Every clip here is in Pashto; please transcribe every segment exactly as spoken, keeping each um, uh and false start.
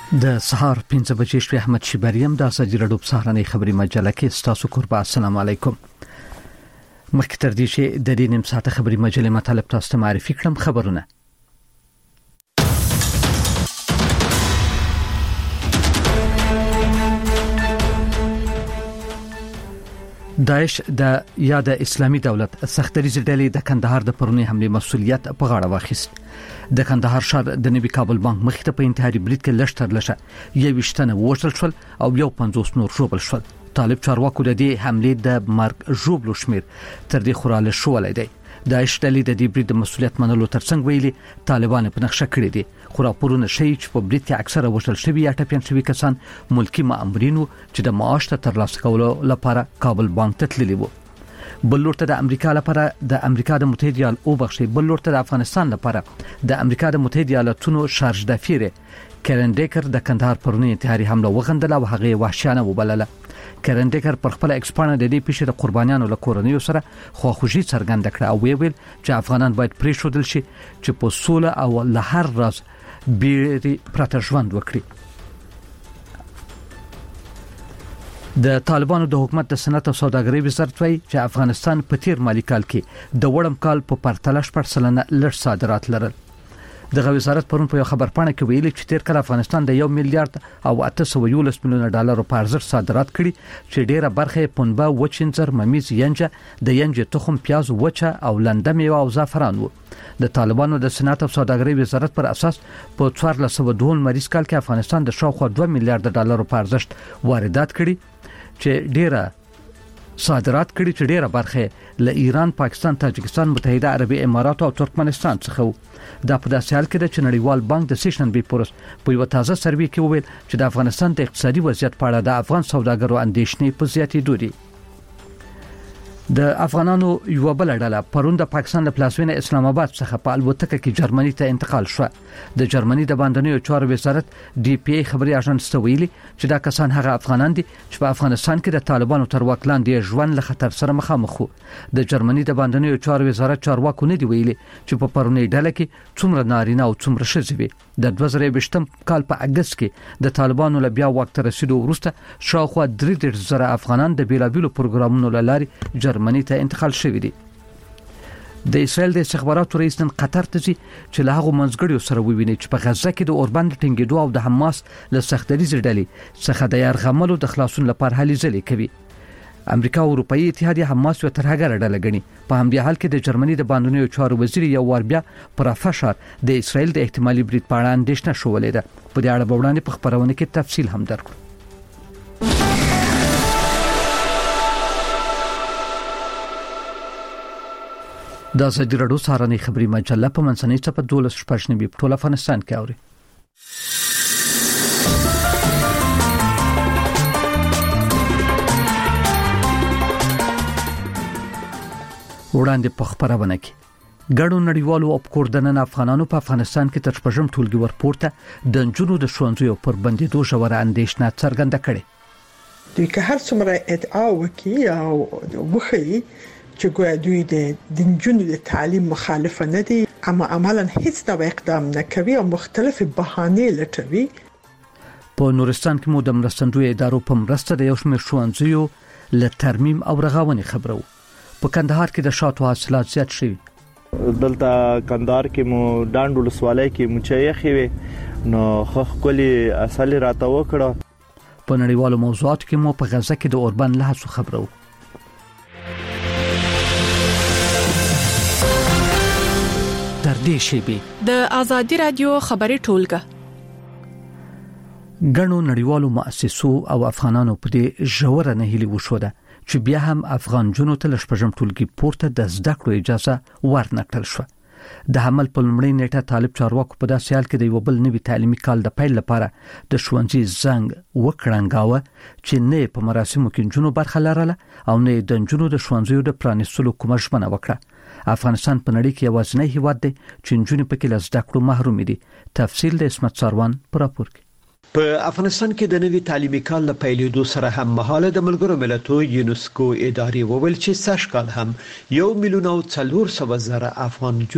د سهار پنځه بجې شوې. احمد شیبریم د ازادي راډیو په سهارنۍ خبري مجله کې ستاسو قربان. السلام علیکم. مخکې تر دې چې د دې نیم ساعته خبري مجلې مطالب تاسو ته معرفي کړم، خبرونه. داعش د یا د اسلامي دولت سختریزه ډلې د کندهار د پرونی حمله مسؤلیت په غاړه واخیست. د کندهار ښار د نوي کابل بانک مخې ته په انتحاري برید کې لشتر لشه یو وشتنه وژل شول او یو پنځوس نور ژوبل شول. طالب چارواکو د دې حمله د مرګ ژوبلو شمیر تر دې خوراله شوولای دی. داعش ډلې د دې برید مسؤلیت منلو ترڅنګ ویلي طالبان په نقشه کړی دي. خو راپورونه ښیي چې په برید کې اکثره وژل شوي یا ټپیان شوي کسان ملکی مامورین چې د معاش ته ترلاسه کولو لپاره کابل بانک ته تللي وو. بل لورته د امریکا لپاره د امریکا د متحده ایالاتو او بخښي بل لورته د افغانستان لپاره د امریکا د متحده ایالاتونو شارج دافیر کرن ډیکر د کندهار پرونی انتحاري حمله وغندله او هغه وحشیانه وبلله. کرن ډیکر پر خپل ایکسپانه د دې پیښې د قربانیانو له کورنیو سره خواخوږي څرګنده کړه او ویل چې افغانان باید پریښودل شي چې په سوله او له هر راز بیري پرته ژوند وکړي. د طالبانو د حکومت د صنعت او سوداګرۍ وزارت وايي چې افغانستان په تیر مالی کال کې د وړم کال په پرتله شپږ سلنه لږ صادرات لرل. دغه وزارت پرون په خبر پاڼه کې ویلي چې تیر کال افغانستان د یو میلیارډ او اته سوه یولس میلیونه ډالر په ارزښت صادرات کړي چې ډیره برخه پنبه، وچینځر، ممیز، ینجه، د ینجه تخم، پیاز، وچه او لنده میوه او زعفران وو. د طالبانو د صنعت او سوداګرۍ وزارت پر اساس په څوارلس سوه دوه مریض کال کې افغانستان د شاوخوا دوه میلیارډ ډالر په ارزښت واردات کړي چې ډیره صادرات کړي چې ډیره برخه له ایران، پاکستان، تاجکستان، متحده عربي امارات او ترکمنستان څخه وو. دا په داسې حال کې د نړیوال بانک د سیشن بي پورس په یو تازه سروې کې وویل چې د افغانستان د اقتصادي وضعیت په اړه د افغان سوداګرو اندېښنې په زیاتېدو دي. د افغانانو یو بل ډله پرون د پاکستان له پلازمینه اسلام آباد څخه په الوتکه کې جرمني ته انتقال شو. د جرمني د باندنیو چارو وزارت ډي پی ای خبري اژانس ته ویلي چې دا کسان هغه افغانان دي چې په افغانستان کې د طالبانو تر واک لاندې ژوند له خطر سره مخامخ وو. د جرمني د باندنیو چارو وزارت چارواکو نه دی ویلي چې په پرونی ډله کې څومره نارینه او څومره ښځې وي. د دوه زره یوولسم کال په اگست کې د طالبانو له بیا واک ته رسیدو وروسته شاوخوا درې دېرش زره افغانان د بیلابیلو پروګرامونو له لارې جرمني ته انتقال شوي دي. د اسرائیل د استخباراتو رئیس نن قطر ته ځي چې له هغو منځګړیو سره وویني چې په غزه کې د اوربند ټینګېدو او د حماس له سختریزې ډلې څخه د یرغملو د خلاصون لپاره هلې ځلې کوي. امریکا او اروپאי اتحادیه حماس یو ترهګر ډله ګڼي. په همدې حال کې د جرمني د باندنیو چارو وزیر یو وار بیا پر فشار د اسرائیل د احتمالي برید په اړه اندېښنه شولې ده. په دې اړه به وړاندې په خبرونه کې تفصیل هم درکړو. د ازادي راډیو سهارنۍ خبري مجله په منځنۍ چپه دولس شپږ نوي په ټول افغانستان کې اوري. وړاندې په خبرونه کې ګډو نړیوالو اپکور د نن افغانانو په افغانستان کې تر شپږم ټولګي ورپورته د نجونو د ښوونځیو پر بندېدو ژوره اندېښنه څرګنده کړې. دوی که هر څومره ادعا وکړي او وښيي چې ګویا دوی د نجونو د تعلیم مخالف نه دي، اما عملاً هیڅ ډول اقدام نه کوي او مختلف بهانې لټوي. په نورستان کې مو د مرستندوی ادارو په مرسته د یو شمېر ښوونځیو له ترمیم او رغونې خبرو. په کندهار کې د شاتو حاصلات زیات شوي. دلته کندهار کې مو ډانډ ولسوالۍ کې مچایې خوي نو خخ کلی اصل راته وکړه. په نړیوالو موضوعاتو کې مو په غزه کې د اوربند له هڅو خبرو. تر دې شیبې د ازادي رادیو خبري ټولګه ګڼو نړیوالو مؤسسو او افغانانو په دې ژوره نه هلي وشوده چې بیا هم افغان جنو ته لشپږم ټولګي پورته د زده کړو اجازه ورنکړل شو. د حمل په لومړۍ نیټه طالب چارواکو په داسې حال کې د یو بل نوي تعلیمي کال د پیل لپاره د ښوونځي زنګ وکړنګاوه چې نه په مراسمو کې جنو برخه لرله او نه د جنو د ښوونځیو د پرانیستلو کومه ژمنه وکړه. افغانستان په نړۍ کې یوازینی هیواد دی چې جنونې پکې له زده کړو محروم دي. تفصیل د اسمت ساروان پر راپور کې. په افغانستان کې د نوي تعلیمي کال له پیلېدو سره هم مهاله د ملګرو ملتونو یونسکو ادارې وویل چې سږ کال هم یو میلیون او څلور سوه زره افغان جنې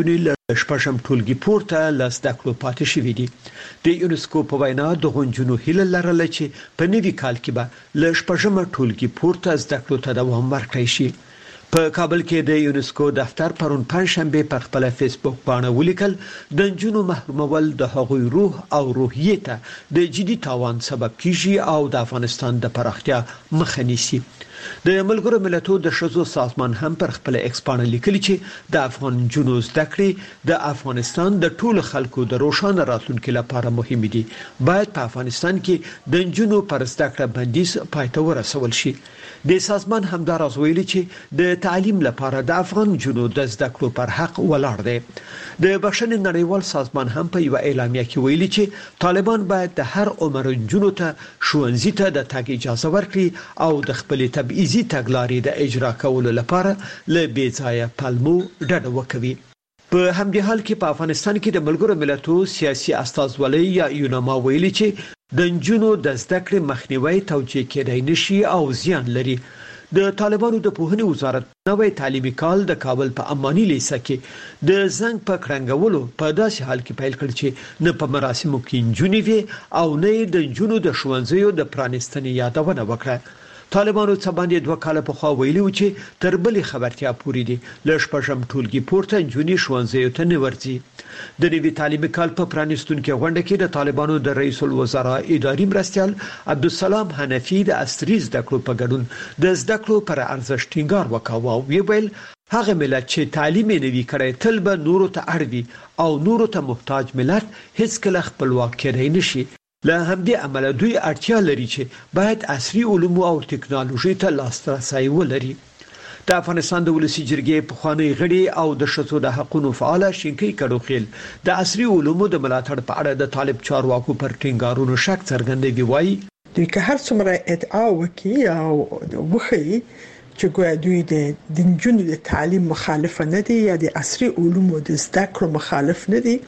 شپږم ټولګي پورته لاس دکلو پاتې شوې دي. د یونسکو په وینا د غونجونو هیله لرله چې په نوي کال کې به له شپږم ټولګي پورته زده کړو ته دوام ورکړي شي. په کابل کې د یونسکو دفتر پرون پنځشنبه په خپل فیسبوک باندې ولیکل د جنونو محرومول د هغوی روح او روحیه ته د جدي تاوان سبب کیږي او د افغانستان د پراختیا مخه نیسي. د ملګرو ملتونو د شذو سازمان هم پر خپل ایکس باندې لیکلي چې د افغان جنونو زده کړې د افغانستان د ټولو خلکو د روښانه راتلونکو لپاره مهم دي. باید په افغانستان کې د جنونو پر زده کړه بندیز پای ته ورسول شي. د سازمان همدارس ویلي چې د تعلیم لپاره د افغان جنونو د زده کړو پر حق ولاړ دی. د بشري نړیوال سازمان هم په یو اعلامیه کې ویلي چې طالبان باید د هر عمر جنونو ته ښوونځي ته د تګ اجازه ورکړي او د خپل تبعیضي تګلارې د اجرا کولو لپاره له بې ځایه پلمو ډډه وکړي. په همدې حال کې په افغانستان کې د ملګرو ملتونو سیاسي استازولۍ یا یوناما ویلي چې د جنونو د زده کړې مخنیوي توجیه کېدای نشي او زیان لري. د طالبانو د پوهنې وزارت نوې تعلیمي کال د کابل په امانی لیسه کې د زنګ په کرنګولو په داسې حال کې پیل کړ چې نه په مراسمو کې جنوي وي او نه د جنونو د ښوونځیو د پرانستنې یادونه وکړه. طالبانو څه باندې دوه کاله په خوا ویلي و چې تر بلې خبرتیا پورې دي ل شپږم ټولګي پورته جنوني ښوونځیو ته نه ورځي. د نوي تعلیمي کال په پرانستونکو غونډه کې د طالبانو د رئیس الوزرا اداري مرستیال عبدالسلام حنفي د عصري زده کړو په ګډون د زده کړو پر ارزښت ټینګار وکاوه او ویل هغه ملت چې تعلیم نه وی کړی تل به نورو ته اړوي او نورو ته محتاج ملت هیڅ کله خپلواک کېدای نشي. له همدې امله دوی اړتیا لري چې باید عصري علوم او ټکنالوژي ته لاسرسي ولري. د افغانستان د ولسی جرګې پخوانی غړي او د شتو د حقوقو فعال شینکی کډوخیل د عصري علومو د ملاتړ په اړه د طالب چارواکو پر ټینګارونو شک څرګندوي. وایي دوی که هر څومره ادعا وکړي او وخی چې ګویا دوی د دنجونو د تعلیم مخالف نه دي یا د عصري علومو د زده کړو مخالف نه دي،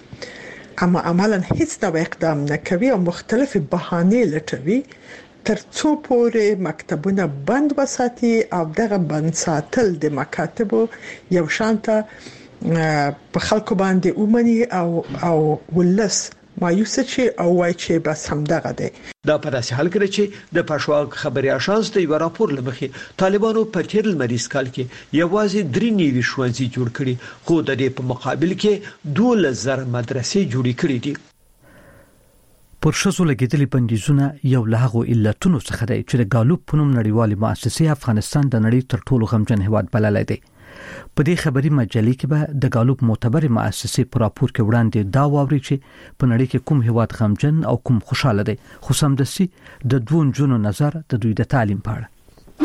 اما عملاً هیڅ ډول اقدام نه کوي او مختلف بهانې لټوي ترڅو پورې مکتبونه بند وساتي او دغه بند ساتل د مکاتبو یو شانته په خلکو باندې اومني او او ولس مایوس شي او وایي چې بس هم دغه دی. دا په داسې حال کې چې د پښواک خبري آشانس د یو راپور لمخې طالبانو په تیر لمریز کال کې یوازې درې نیوي ښوونځي جوړ کړي خو د دې په مقابل کې دوه زره مدرسې جوړې کړې دي. پر شذو لګیدلې بندیزونه یو له هغو علتونو څخه دی چې د ګالوب په نوم نړیوالې مؤسسې افغانستان د نړۍ تر ټولو غمجن هیواد بللی دی. په دې خبري مجلې کې به د ګالوب معتبرې مؤسسې په راپور کې وړاندې دا واوري چې په نړۍ کې کوم هیواد غمجن او کوم خوشاله دی، خو سمدستي د دوه جنونو نظر د دوی د تعلیم په اړه.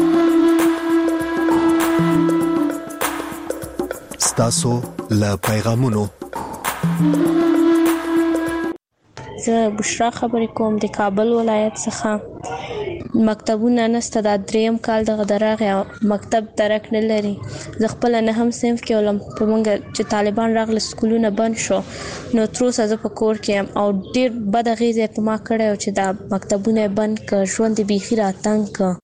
ستاسو له پیغامونو زه بشرا خبرې کوم د کابل ولایت څخه. مکتبونه نسته د دریم کال د غدرغه مکتب درک نه لري. زه خپل نه هم صنف کې ولم په مونږ چې طالبان راغله سکولونه بند شو نو تر اوسه زه په کور کې او ډیر بد غیزه په ما کړو چې دا مکتبونه بند ک ژوند بيخي راتنګ ک.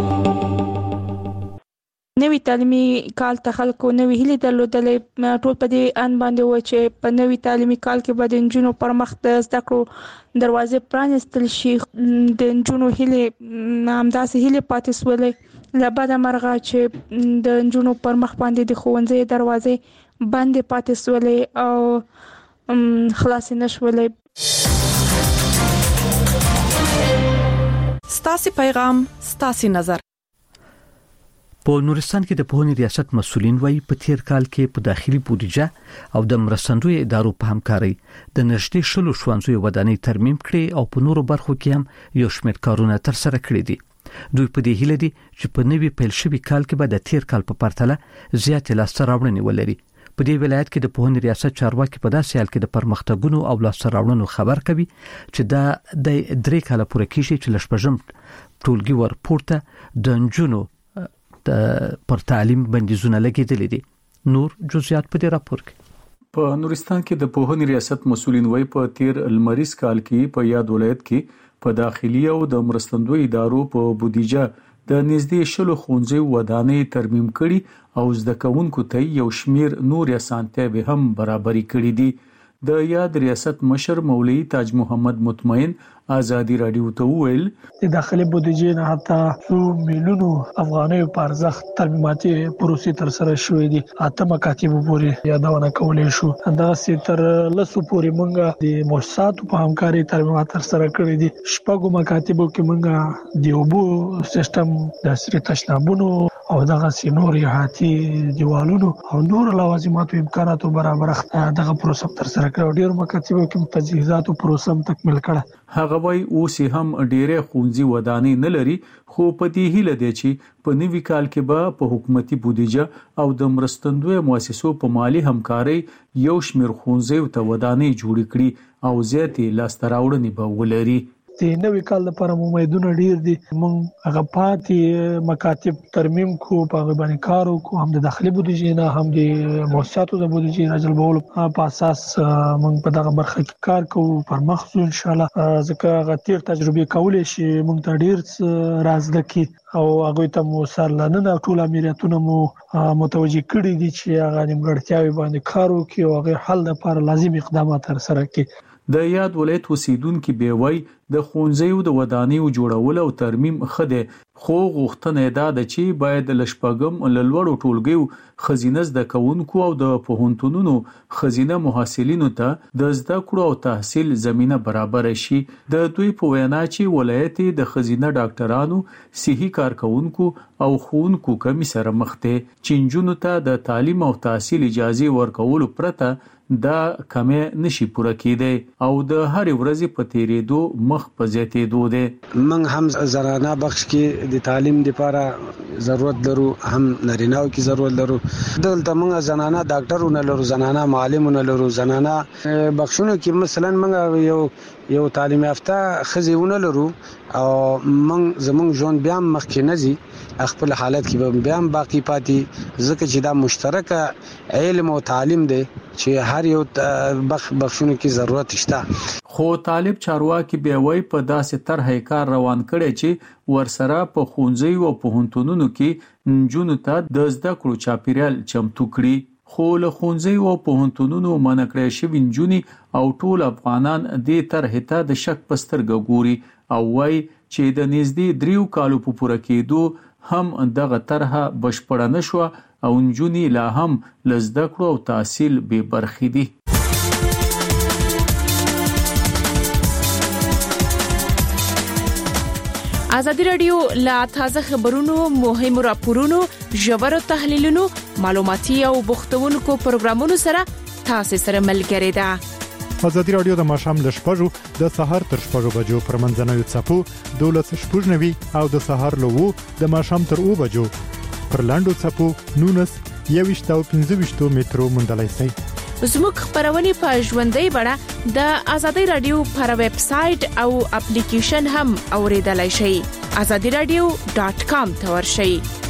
نوی تعلیمي کال ته خلکو نوی هیله درلودلې ټول په دې ان باندې و چې په نوی تعلیمي کال کې به د جنونو پر مخ د زده کړو دروازې پرانستل شي. د جنونو هیله همداسې هیله پاتې سولې لبد مرغه چې د جنونو پر مخ باندې د ښوونځي دروازې بند پاتې سولې او خلاص نشولې. ستاسو پیغام ستاسو نظر. په نورستان کې د پوهنې ریاست مسؤلین وایي په تیر کال کې په داخلي بودیجه او د مرستندوی ادارو په همکارۍ د نږدې شلو ښوونځیو ودانۍ ترمیم کړي او په نورو برخو کې هم یو شمېر کارونه ترسره کړي دي. دوی په دې هیله دي چې په نوي پیل شوي کال کې به د تیر کال په پرتله زیاتې لاسته راوړنې ولري. په دې ولایت کې د پوهنې ریاست چارواکي په داسې حال کې د پرمختګونو او لاسته راوړنو خبر کوي چې دا د درې کال پورې کېږي چې لشپږم ټولګي ور پورته د جنونو پر تعلیم بندیزونه لګیدلې دي. نور جزئیات په دې راپور کې. په نورستان کې د پوهنې ریاست مسؤلین وایي په تیر لمریز کال کې په یاد ولایت کې په داخلي او د مرستندوی ادارو په بودیجه د نږدې شلو ښوونځیو ودانۍ ترمیم کړي او زده کوونکو ته یو شمیر نور اسانتیاوې هم برابري کړي دي. د یاد ریاست مشر مولوی تاج محمد مطمئن ازادي رادیو ته وویل د داخلي بودیجې نه حتی څو میلیونو افغانۍ په ارزښت ترمیماتي پروسې تر سره شوې دي. اته مکاتب پورې یادونه کولې شو. دا سي تر لسو پورې مونږه د مؤسساتو په همکاري ترمیمات تر سره کړې دي. شپږو مکاتبو کې مونږه د اوبو سیستم د سری تشنابونو او دغه سينوري هاتي دیوالونو او نور لوازماتو امکاناتو برابر دغه پروسه تر سره کړو. ډیر مکاتبو کې تجهیزاتو پروسه تکمیل کړه. هغه وای اوس هم ډېرې ښوونځي ودانۍ نه لري، خو په دې هیله دی چې په نوي کال کې به په حکومتي بودیجه او د مرستندوی مؤسسو په مالی همکاري یو شمېر ښوونځي ته ودانۍ جوړ کړي او زیاتې لاسته راوړنې به ولري. د نوې کال لپاره امیدونه ډیر دي. مونږ هغه پاتې مکاتب ترمیم کو په غوښبانې کارو کو هم د داخلي بودیجې نه هم د مؤسساتو د بودیجې نه جلبول په اساس مونږ په دغه برخه کې کار کوو پر مخ ځو ان شاء الله. ځکه غتیر تجربه کولې شي مونږ ته ډیر راز دکی او هغه ته مو سرلانه ټول امریتونه مو متوجي کړی دي چې هغه نیمګړتیاوي باندې کار وکړي او هغه حل لپاره لازم اقدامات تر سره کړي. د یاد ولایت اوسیدونکو به وای د ښوونځیو د ودانیو جوړول او ترمیم خده خو غوښتنه ده چې باید لشپګم لوړو ټولګیو خزینه زده کوونکو او د پوهنتونونو خزینه محصلینو ته د زده کړو او تحصیل زمينه برابر شي. د دوی په وینا چې ولایت د خزینه ډاکټرانو، صحي کارکونکو او ښوونکو کمی سره مخ ته چینجونو ته د تعلیم او تحصیل اجازه ورکول پرته دا کمه نشي پوره کېدی او د هر ورځې په تیریدو مخ په زیاتېدو دی. من هم زنانه بخش کې د تعلیم لپاره ضرورت لرو، هم نارینه‌و کې ضرورت لرو. دلته موږ زنانه ډاکټرونه لرو، زنانه معلمونه لرو، زنانه بخښونو کې مثلا موږ یو یو تعلیم یافته خزیونه لرو او موږ زموږ ژوند بیا مخکې نه ځي، خپل حالت کې بیا باقی پاتې، ځکه چې دا مشترک علم او تعلیم دی چې هر یو بخ بخښونو کې ضرورت شته. خو طالب چارواکي به وای په داسې طرحه کار روان کړي چې ورسره په ښوونځیو او پوهنتونونو کې نجونو ته د زده کړو چاپیریال چمتو کړي. خو له ښوونځیو او پوهنتونونو منع کړي شوي نجونې او ټول افغانان دې طرحه ته د شک په سترګه ګوري او وای چې د نږدې دریو کالو په پوره کېدو هم دغه طرحه بشپړه نشوه او نجونې لا هم له زده کړو او تحصیل بې برخې دي. ازادي رادیو لا تازه خبرونو، مهمو راپورونو، ژورو تحلیلونو، معلوماتي او بوختونکو پروګرامونو سره تاسو سره ملګری ده. ازادي رادیو د ماشام ل شپږو د سحر تر شپږو بجو پر منځنوي چپو دولس شپږنوي او د سحر له وو د ماشام تر او بجو پر لاندو چپو نونس یويشت او پنځه مترو مندلای سي. زموږ خبرونه په ژوندۍ بڼه د ازادي رادیو پر ویب سټ او اپلیکیشن هم اوریدلای شئ. azadi radio dot com ته ورشئ.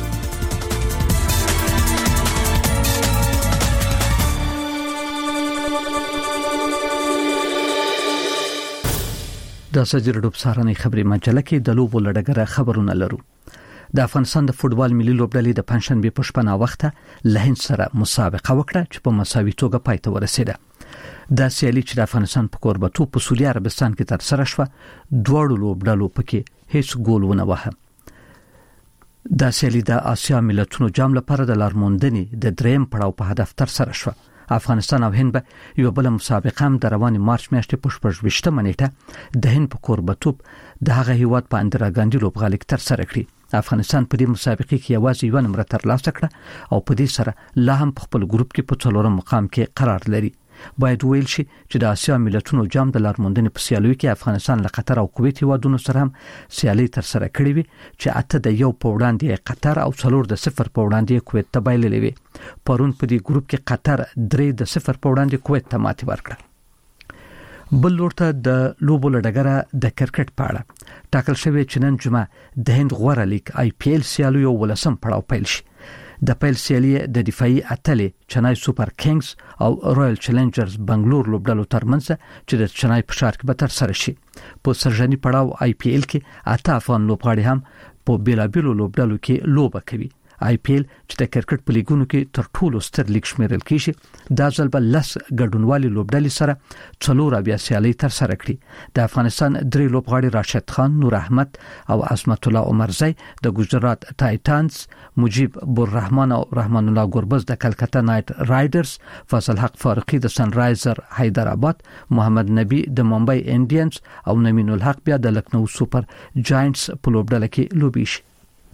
د سجرډو بصارنې خبري مجله کې د لوبو لړګره خبرونه لرو. د افغانستان د فوتبال ملي لوبډلې د پنځشنبه په شپه نا وخته له هند سره مسابقه وکړه چې په مساوي توګه پای ته ورسېده. د سیالي چې د افغانستان په کوربتو په سعودي عربستان کې تر سره شوه، دواړو لوبډلو پکې هیڅ ګول ونه وهه. د سیالي د آسیا ملتونو جام لپاره د لارموندنې د دریم پړاو په هدف تر سره شوه. افغانستان او هند به یو بل مسابقه هم د روان مارچ میاشتې په شپږم نیټه د هند په کوربتوب د هغه هیواد په اندرا ګاندي لوبغالي کې تر سره کړی. افغانستان په دې مسابقه کې یوازې یو نمبر ترلاسه کړه او په دې سره لا هم په خپل ګروپ کې په څلورم مقام کې قرار لري. باید ویل شي چې د آسیا ملتونو جام د لارموندنې په سیالیو کې افغانستان له قطر او کویت هیوادونو سره هم سیالي تر سره کړې وي چې اته د یو په وړاندې قطر او څلور د صفر په وړاندې کویت ته بایللې وي. پرون په دې ګروپ کې قطر درې د صفر په وړاندې کویت ته ماتې ورکړه. بل لورته د لوبو لړګره د کرکټ په اړه ټاکل شوی چې نن جمعه د هند غوره لیگ آی پی ایل سیالیو ولسم پړاو پیل شي. د پیل سیالي د دفاعي اتلې چنای سوپر کینګز او رویل چیلنجرز بنگلور لوبډلو ترمنځ چې د چنای په ښار کې به تر سره شي. په سرجنی پړاو آی پی ایل کې اته افغان لوبغاړي هم په بیلابیلو لوبډالو کې لوبه کوي. آی پی ایل چې د کرکټ په لیګونو کې تر ټولو ستر لیګ شمیرل کیږي دا ځل بل لس ګډونوالي لوبډلې سره څلور بیا سیالي تر سره کړي. د افغانستان درې لوبغاړي راشد خان، نور احمد او عصمت الله عمرزی د ګجرات ټایټانز، مجيب الرحمن او رحمان الله ګربز د کلکته نایټ رایډرز، فضل حق فاروقی د سن رایزر حیدرآباد، محمد نبی د ممبئی انډینز او نمین الحق بیا د لکنو سپر جاینټس په لوبډله کې لوبي شي.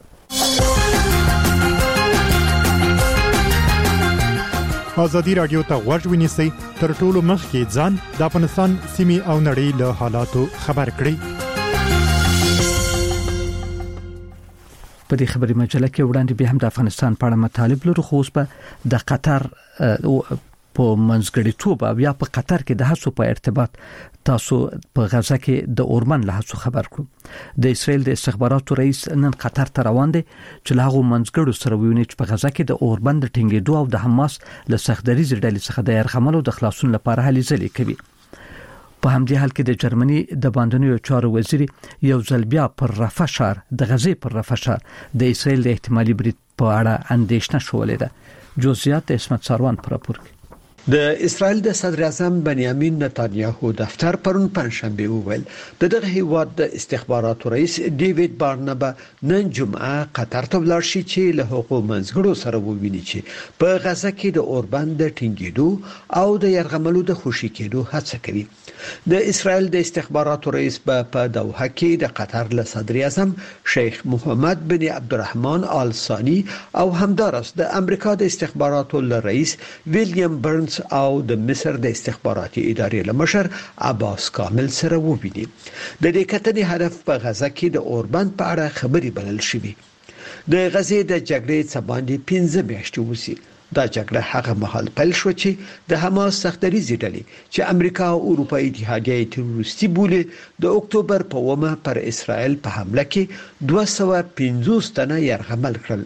ازادي رادیو ته غوږ ونیسئ تر ټولو مخکې ځان د افغانستان سیمې او نړۍ له حالاتو خبر کړئ. په دې خبري مجله کې وړاندې به هم د افغانستان په اړه مطالب لرو، خو اوس په د قطر په منځګړیتوب او یا په قطر کې د هڅو په ارتباط تاسو په غزا کې د اورمن له هڅو خبر کړو. د اسرایل د استخباراتو رئیس نن قطر ته روان دي چې له هغه منځګړو سره ویني چې په غزا کې د اوربند ټینګېدو او د حماس له سختدریز ډلې څخه د يرغمل او د خلاصون لپاره هلي ځلې کوي. په همدې حال کې د جرمني د باندنیو چارو وزیر یو ځل بیا پر رفح شهر د غزې پر رفح شهر د اسرایل د احتمالي برید په اړه اندېښنه شولې ده. جزئیات اسمت ساروان پر راپور کوي. د اسرائیل د صدر اعظم بنیامین نتانیاهو دفتر پرون پنځشنبه وویل د دغه هیواد د استخباراتو رئیس ډیوډ بارنبا نن جمعه قطر ته ولاړ شي چې له حقوق منځګړو سره وویني چې په غزا کې د اوربند د ټینګېدو او د يرغملو د خوشي کېدو هڅه کوي. د اسرائیل د استخباراتو رئیس په دوحه کې د قطر له صدر اعظم شیخ محمد بن عبدالرحمن آل ثانی او همدارس د امریکا د استخباراتو رئیس ویلیام برنز او د مصر د استخباراتي ادارې لمشر عباس کامل سره وویني. د دې کتنې هدف په غزا کې د اوربند په اړه خبري بلل شوی. د غزې د جګړې څخه باندې پنځه میاشتې وسی. دا جګړه هغه مهال پیل شو چې د حماس سختدریزي ډلې چې امریکا او اروپאי اتحادیه تروریستي بولي د اکتوبر په اومه پر اسرائیل په حمله کې دوه سوه پنځوس تنه يرغمل کړل.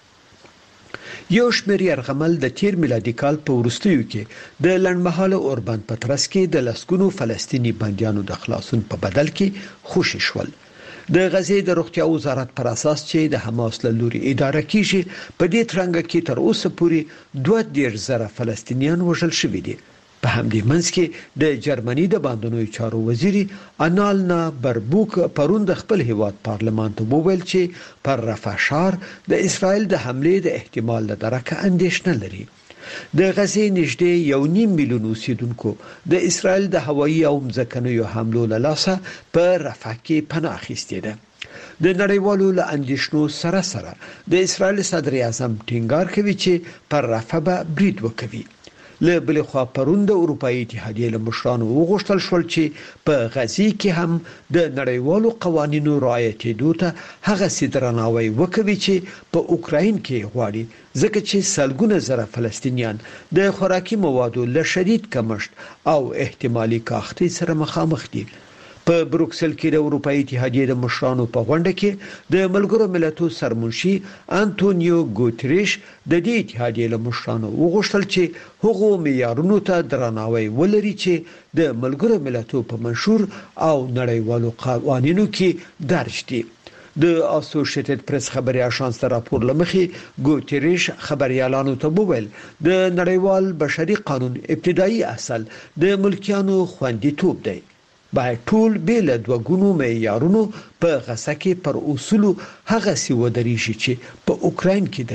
یو شمېر يرغمل د تیر میلادي کال په وروستیو کې د لړمحاله اوربند په ترڅ کې د لسګونو فلسطینی بنديانو د خلاصون په بدل کې خوشي شول. د غزې د روغتیا وزارت پر اساس چې د حماس له لوري اداره کیږي په دې ترڅ کې تر اوسه پورې دوه ډیر زره فلسطینیان وژل شوي دي. په همدې منځ کې د جرمني د باندنیو چارو وزیر انالنا بربوک پرون د خپل هیواد پارلمان ته وویل چې پر رفح شهر د اسرائیل د حمله د احتمال له درکه اندېښنه لري. د غزې نږدې یو نیم میلیون اوسیدونکو د اسرائیل د هوایي او ځمکنیو حملو له لاسه په رفح کې پناه اخیستې ده. د نړیوالو له اندېښنو سره سره د اسرائیل صدر اعظم ټینګار کوي چې پر رفح به برید وکوي. له بل خوا پرون د اروپאי اتحادیه له مشرانو وغوښتل شول چې په غزې کې هم د نړیوالو قوانینو رعایتېدو ته هغه سیدرناوي وکوي چې په اوکراین کې غواړي، ځکه چې سلګونه زره فلسطینیان د خوراکي موادو له شدید کمښت او احتمالي کاختي سره مخامخ دي. په بروکسل کې د اروپאי اتحادیه د مشرانو په غونډه کې د ملګرو ملتونو سرمنشي انټونیو ګوتریش د دې اتحادیه له مشرانو وغوښتل چې هغو معیارونو ته درناوی ولري چې د ملګرو ملتونو په منشور او نړیوالو قوانینو کې درج دي. د اسوسییټډ پریس خبري اژانس ته راپور لمخې ګوتریش خبريالانو ته وویل د نړیوال بشري قانون ابتدایي اصل د ملکیانو خوندیتوب دی. باید ټول بیل د وګونو معیارونو په غزا کې پر اصولو هغه سی ودرېږي چې په اوکراین کې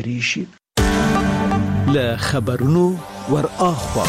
درېږي. له خبرونو ور اخوا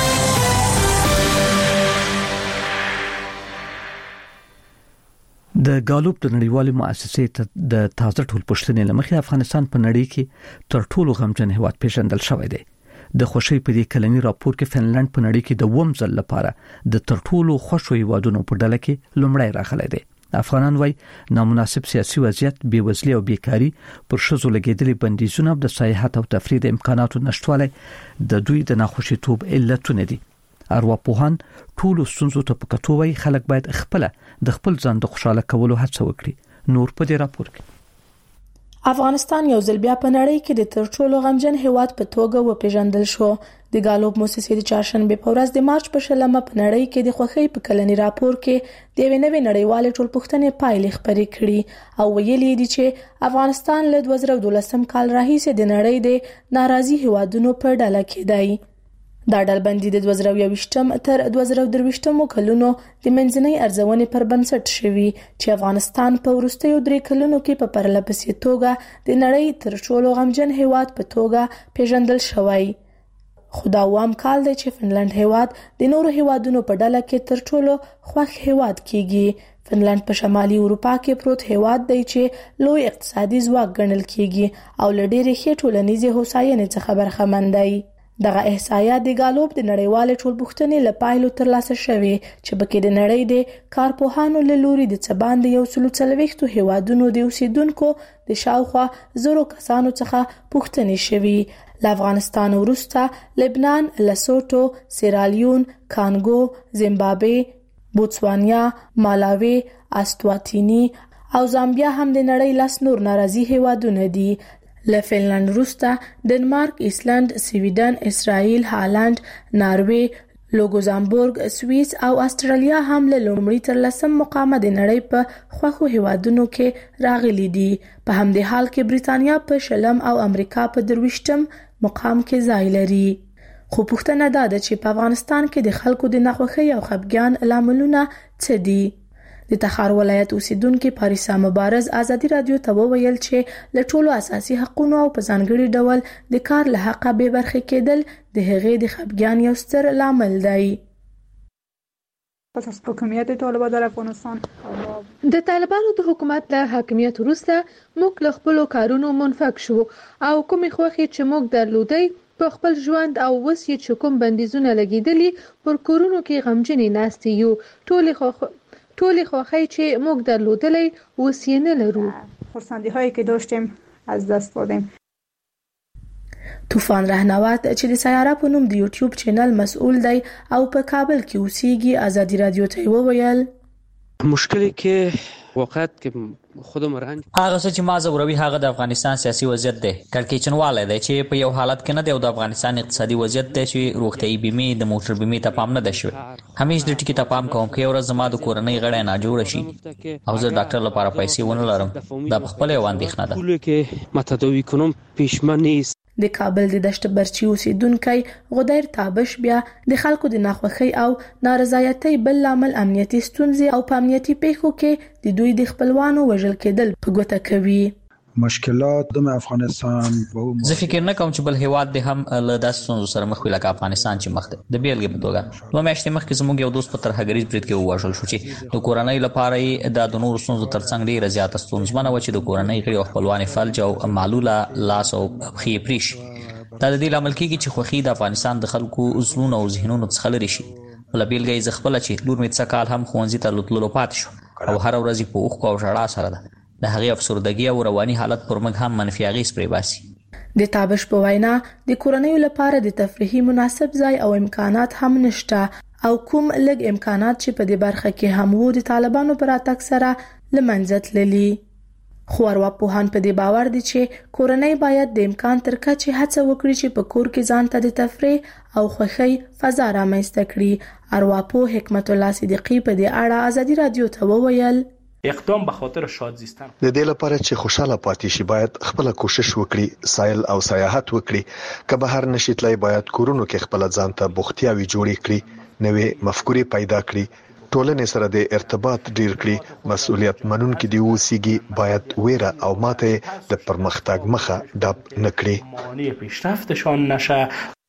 د ګالوب د نړیوالې مؤسسې د تازه ټول پښتنې لمخې افغانستان په نړۍ کې تر ټولو غمجن هیواد پیژندل شوی دی. د خوشي په دې کلنی راپور کې فنلند په نړۍ کې د ووم ځل لپاره د تر ټولو خوشو هیوادونو په ډله کې لومړی راغلی دی. افغانان وايي نامناسب سیاسي وضعیت، بیوزلي او بیکاری، پر شذو لګیدلي بندیزونه، د سیاحت او تفریح د امکاناتو نشټوالی د دوی د ناخوشیتوب علتونه دي. ارواپوهان ټول ستونزو ته په کتو وايي خلک باید خپل د خپل ځان د خوشاله کولو هڅه وکړي. نور په دې راپور کې افغانستان یو ځل بیا په نړۍ کې د تر ټولو غمجن هیواد په توګه وپیژندل شو. د ګالوب موسسې د چهارشنبه په ورځ د مارچ په شلمه په نړۍ کې د خوښۍ په کلنی راپور کې د یوې نوې نړیوالې ټولپوښتنې پایلې خپرې کړي او ویلي دي چې افغانستان له دوه زره دولسم کال راهیسې د نړۍ د ناراضي هیوادونو په ډله کې دی. دا ډلبندي د دوه زره یوویشتم تر دوه زره درویشتم کلونو د منځنۍ ارزونې پر بنسټ شوی چې افغانستان په وروستیو درې کلونو کې په پرله پسې توګه د نړۍ تر ټولو غمجن هیواد په توګه پیژندل شوی. خو دا اووم کال دی چې فنلند هیواد د نورو هیوادونو په ډله کې تر ټولو خوښ هیواد کیږي. فنلند په شمالي اروپا کې پروت هیواد دی چې لوی اقتصادي ځواک ګڼل کیږي او له ډېرې ښې ټولنیزې هوساینې څخه برخمن دی. دغه احصایه د ګالوب د نړیوالې ټولپوښتنې له پایلو ترلاسه شوې چې پکې د نړۍ د کارپوهانو له لوري د څه باندې یو سل څلوېښتو هیوادونو د اوسیدونکو د شاوخوا زرو کسانو څخه پوښتنې شوې. له افغانستان وروسته لبنان، لسوټو، سیرالیون، کانګو، زیمبابوې، بوتسوانیا، مالاوي، اسواتینی او زامبیا هم د نړۍ لاس نور ناراضي هیوادونه دي. له فنلند وروسته ډنمارک، ایسلند، سویډن، اسرائیل، هالند، ناروې، لوګزامبورګ، سویس او استرالیا هم له لومړي تر لسم مقامه د نړۍ په خوښو هیوادونو کې راغلي دي. په همدې حال کې بریتانیا په شلم او امریکا په درویشتم مقام کې ځای لري. خو پوښتنه دا ده چې په افغانستان کې د خلکو د ناخوښۍ او خپګان لاملونه څه دي؟ د تخار ولایت اوسیدونکو پاریسا مبارز ازادي رادیو ته وویل چې له ټولو اساسي حقوقو او په ځانګړي ډول د کار له حقه به برخه کېدل د هغې د خپګان یو ستر لامل دی. پس از حکومت طالبان در افغانستان د طالبانو د حکومت له حاکمیت وروسته موږ له خپل کارونو منفک شو او کومې خوخي چې موږ درلودي په خپل ژوند او وس چې کوم بندیزونه لګیدلي پر کورونو کې غمجنې ناستې یو ټولې خو ټولې خوښۍ چې موږ درلودلې اوس یې نه لرو. خرسندی هایی که داشتیم از دست دادیم. طوفان رهنورد چې د سیاره په نوم د یوټیوب چینل مسؤل دی او په کابل کې اوسېږي ازادي رادیو ته وویل مشکلی که واقعیت که خودم رنج هغه څه چې ما زوروي هغه د افغانستان سیاسي وضعیت دی. کړکېچنواله دی چې په یو حالت کې نه دی او د افغانستان اقتصادي وضعیت دی چې روغتيایي بیمې د موټر بیمې ته پام نه دی شوی. همیش د ټکی ته پام کوم چې ورځ زما د کورنۍ غړي نه جوړ شي او زه ډاکټر لپاره پیسې ونه لرم. دا په خپل یو اندېښنه ده. پوله کې متداوي کوم پېشمه نیست. د کابل د دشت برچی اوسیدونکو غدیر تابش بیا د خلکو د ناخوښۍ او نارضایتۍ بل لامل امنیتي ستونزې او په امنیتي پیښو کې د دوی د خپلوانو وژل کېدل په ګوته کوي. مشکلات د افغانستان زه فکر نه کوم چې بل هیواد د هم له داسې ستونزو سره مخ وي لکه افغانستان چې مخ دی. د بیلګې په توګه دوه میاشتې مخکې زموږ یو دوست په ترهګریز برید کې ووژل شو چې د کورنۍ لپاره یې د نورو ستونزو ترڅنګ ډېره زیاته ستونزمنه وه چې د کورنۍ غړي او خپلوان فلج او معلوله لاس او پښې پرې شي. دا د دې لامل کېږي چې خوښي د افغانستان د خلکو زړونو او ذهنونو څخه لرې شي. له بیلګې زه خپله چې لور مې څه کال هم ښوونځي ته تللو پاتې شو او هره ورځ یې په اوښکو او ژړا سره ده. د هغې افسردګي او رواني حالت پر موږ هم منفي اغېز پرې باسي. د تابش په وینا د کورنیو لپاره د تفریحي مناسب ځای او امکانات هم نشته او کوم لږ امکانات چې په دې برخه کې هم وو د طالبانو پر راتګ سره له منځه تللي. خو ارواپوهان په دې باور دي چې کورنۍ باید د امکان تر کچې هڅه وکړي چې په کور کې ځان ته د تفریح او خوښۍ فضا رامنځته کړي. ارواپوه حکمت الله صدیقی په دې اړه ازادي رادیو ته وویل اقدام به خاطر شاد زیستن د دې لپاره چې خوشاله پاتې شي باید خپل کوشش وکړي، سایل او سیاحت وکړي. که بهر نشي تلای باید کورونو کې خپل ځان ته بوختیاوي جوړې کړي، نوې مفکورې پیدا کړي، ټولنې سره د ارتباط ډیر کړي، مسؤلیت منونکي دی اوسېږي، باید ویره او ماته د پرمختګ مخه ډب نکړي، معنی پیشرفتشان نشه.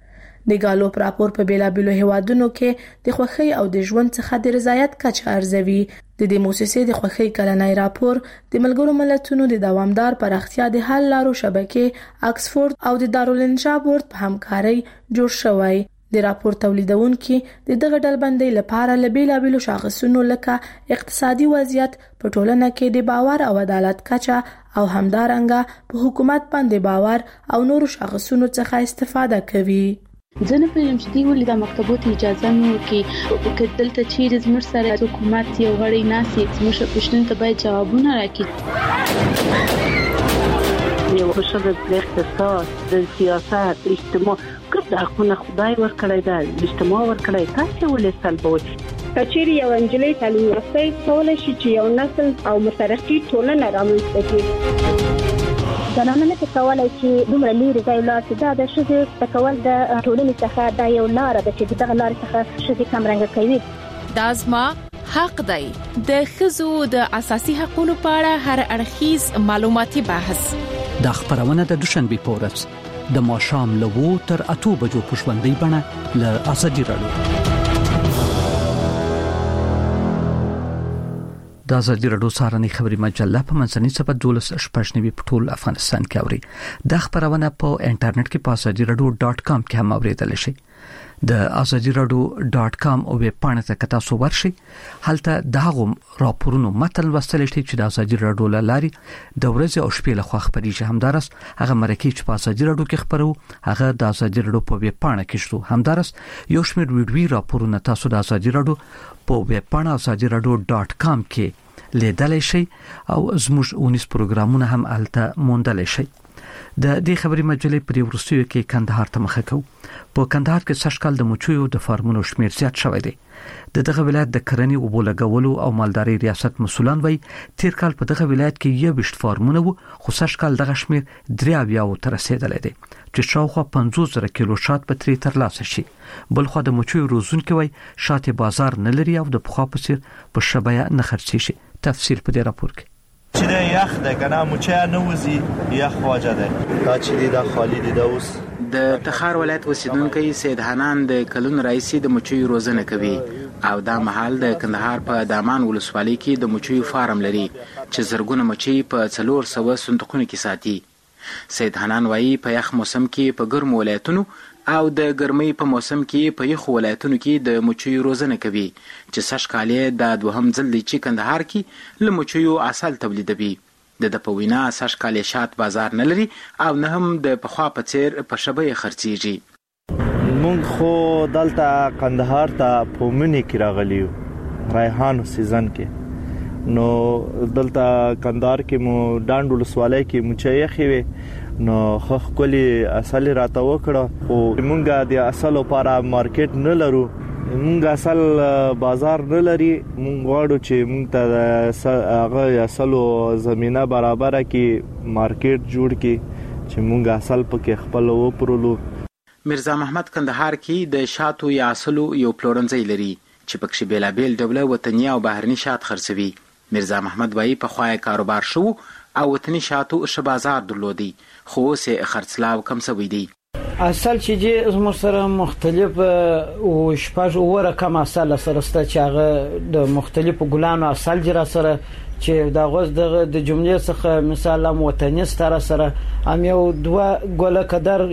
د ګالوپ راپور په بیلابیلو هیوادونو کې د خوښۍ او د ژوند څخه د رضایت کچه ارزوي. د دې موسسې د خوښۍ کلنی راپور د ملګرو ملتونو د دوامدار پراختیا د حل لارو شبکې اکسفورد او د دارالانشا بورډ په همکارۍ جوړ شوی. د راپور تولیدونکو د دغه ډلبندۍ لپاره له بیلابیلو شاخصونو لکه اقتصادي وضعیت، په ټولنه کې د باور او عدالت کچه او همدارنګه په حکومت باندې باور او نورو شاخصونو څخه استفاده کوي. زه نه پوهیږم چې دوی ولې دا مکتبو ته اجازه نه ورکوي. که دلته چیرې زموږ سره حکومت یو غړی ناست وي زموږ پوښتنو ته باید ځوابونه راکړي. یو بشر د اقتصاد د سیاست اجتماع کله خو خدای ورکړی دا اجتماع ورکړی تاسو ولې سلبوي کچېری یو انجلۍ تعلیم یافته کولای شي چې یو نسل او مترقي ټولنه رامنځته کړي زنانه نه کولای شي دومره لري ځای لاته دا د شذ تکول د ټولنې څخه دا یو لار ده چې دغه لار څخه شذ کم رنګ کوي دا زما حق دی د خزو د اساسي حقوقو په اړه هر اړخیز معلوماتي بحث د خبرونه د دوشنبه پورس د ماشام لوو تر اتو بجو پښوندې بڼه ل اسدي راډیو د ازادي راډیو سارنې خبري مجله په منځني سبد دولس شپږنوي په ټول افغانستان کې اوري د خبرونه په انټرنیټ کې په ازادي راډیو ډاټ کام کې هم اوریدل شي د ازادي راډیو ډاټ کام او ویب پاڼه ته تاسو ورشي هلته دغه راپورونو متن وستل شي چې د ازادي راډیو لاري د ورځې او شپې له خوا خبريږي همدارس هغه مرکه چې په ازادي راډیو کې خبرو هغه د ازادي راډیو په ویب پاڼه کې شته همدارس یو شمېر ویډیو راپورونه تاسو د ازادي راډیو په ویب پاڼه ازادي راډیو ډاټ کام کې لیدل شي او زموږ اونیس پروګرامونه هم الته موندل شي د دې خبري مجلې په ورستیو کې کندهار ته مخه کو په کندهار کې سشکل د مچیو د فارمونو شمیر زیات شوی دی د دغه ولایت د کرنې او بولګولو او مالداري ریاست مسولان وای تیر کال په دغه ولایت کې یو بشت فارمونه وو خو سشکل دغه شمیر درې او تر رسیدل دي چې شاوخوا پنځوس زره کیلو شات په تری تر لاسه شي بل خو د مچیو روزون کې وای شات بازار نه لري او د پخوا په سیر په شبيه نه خرڅي شي تفصیل په دې راپور کې چې د یخ د کنه مچیا نه وزي یخ واجه ده دا چې دی د خالد د اوس د تخار ولایت اوسیدونکو سید حنان د کلون رئیسي د مچیو روزنه کوي او دا محل د کندهار په دامان ولسوالۍ کې د مچیو فارم لري چې زرګونه مچي په څلور سوه صندوقونو کې ساتي سید حنان وایي په یخ موسم کې په ګرم ولایتونو او د ګرمۍ په موسم کې په یخ ولایتونو کې د مچیو روزنه کوي چې سشکالې د دوهم ځل چې کندهار کې له مچیو اصل تولیدوي د د پوینا سشکالې شات بازار نه لري او نه هم د پخوا په څیر په شبيه خرڅيږي مونږ خو دلته کندهار ته په منی کې راغلیو ریحان سیزن کې نو دلته کندهار کې مو ډانډ ولسوالۍ کې مچایخي وي نو خو کلی اصل راته وکړه او مونږه د اصل لپاره مارکیټ نه لرو مونږ اصل بازار نه لري مونږ غواړو چې مونږ ته هغه اصل زمينه برابر کې مارکیټ جوړ کې چې مونږ اصل پکې خپل وپرلو مرزا محمد کندهار کې د شاتو یا اصلو یو پلورنځي لري چې پکې بیلابیل ډوله وطني او بهرني شات خرڅوي مرزا محمد وایي په خوای کاروبار شو او وطني شاتو ش بازار درلودي خو سه خرڅلاو کم سوي دي اصل چې زموږ سره مختلف او شپږ او رقم اصل سره ست چې هغه د مختلفو ګلانو اصل جرا سره چې دا غوز د جملې څخه مثال وطني ستاره سره ام یو دوه ګوله قدر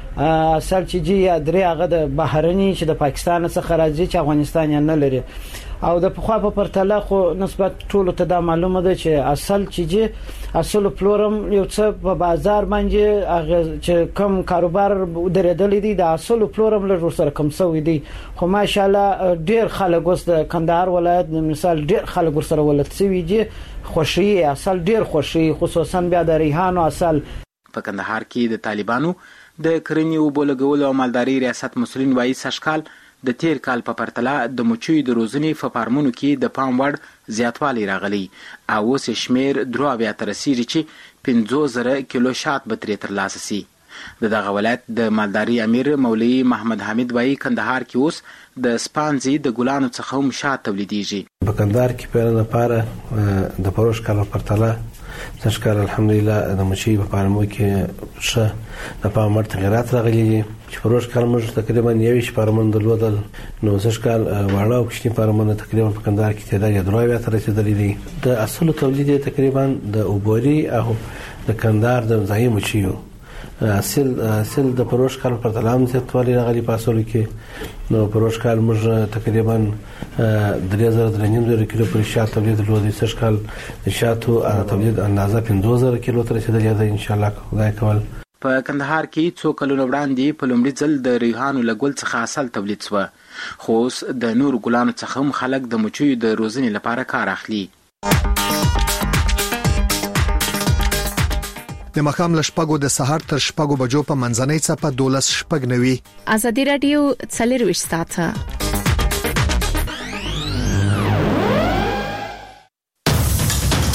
اصل چې یا درې هغه د بهرني چې د پاکستان څخه راځي چې افغانستان نه لري او د پخوا په پرتله خو نسبت ټولو ته دا معلومه ده چې اصل چې اصل پلورم یو څه په بازار باندې هغه چې کم کاروبار درېدل دي د اصل پلورم له سره کم سوي دي خو ماشاءالله ډیر خلک اوس د کندهار ولایت مثال ډیر خلک سره ولت سوي دي خوشي اصل ډیر خوشي خصوصا بیا د ریحانو اصل په کندهار کې د طالبانو د کرنې او بولګولو او مالداري ریاست مسولین وایي سشکال د تیر کال په پرتله د مچیو د روزنې په فارمونو کې د پام وړ زیاتوالی راغلی او اوس شمیر درو بیا تر رسیدي چې پنځوس زره کیلو شات به ترې ترلاسه سي د دغه ولایت د مالداري امیر مولوي محمد حمید وایي کندهار کې اوس د سپانزي د ګلانو څخه هم شات تولیدېږي په کندهار کې په لپاره د پروش کال په پرتله سشکال الحمدلله د مچي په فارمو کې ښه د پام وړ تغیرات راغلي دي چې پروش کال موږ تقریبا یو شي فارمون درلودل نو سشکال واړه او کشنی فارمونه تقریبا په کندهار کې تعداد یې دروي تر رسیدلې دي د اصل تولید تقریبا د اوبوري او د کندهار د ځای مچيو اصل اصل د پروش کال پر تلام زیاتوالی راغلي په اصل کې نو پروش کال موږ تقریبا درې زره درې نیم زره کیلو پر شات تولید درلودي سشکال د شاتو تولید اندازه پنځوس زره کیلو تر رسیدلې ده ان شاء الله خدای کول په کندهار کې څو کلونه وړاندې په لومړي ځل د ریحانو لګول څخه اصل تولید شو خو د نور ګلانو څخه هم خلک د مچیو د روزنې لپاره کار اخلي د مخام لشپګو د سهار تر شپګو بجو په منځنۍ صفه دولس شپګ نوي. ازادي رادیو څلور وشت ساعته